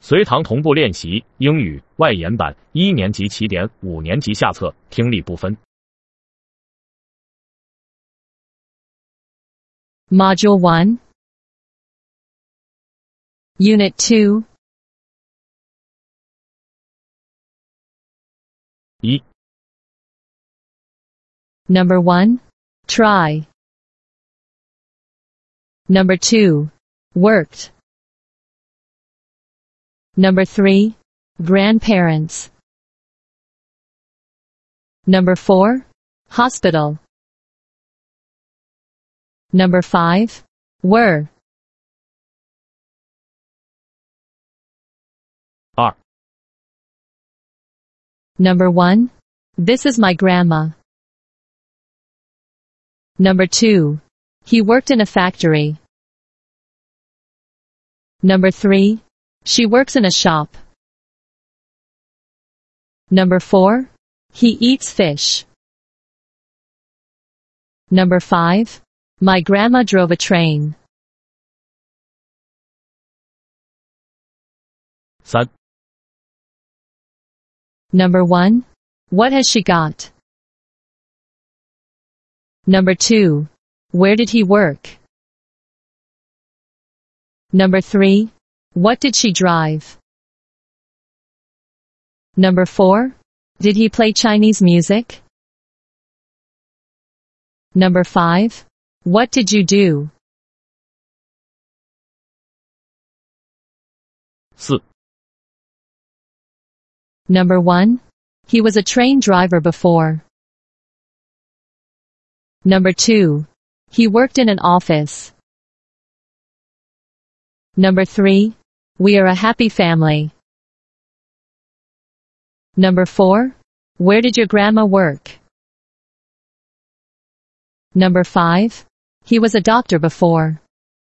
随堂同步练习英语外延版1年级起点5年级下册，听力部分。 Module 1 Unit 2 1. Number 1 Try. Number 2 Worked. Number 3 Grandparents. Number 4 Hospital. Number 5 Were. 2. Number 1 This is my grandma. Number 2 He worked in a factory. Number 3 She works in a shop. Number 4 He eats fish. Number 5 My grandma drove a train. 3. Number 1 What has she got? Number 2 Where did he work? Number 3 What did she drive? Number 4 Did he play Chinese music? Number 5 What did you do? 4. Number 1 He was a train driver before. Number 2 He worked in an office. Number 3 We are a happy family. Number 4 Where did your grandma work? Number 5 He was a doctor before.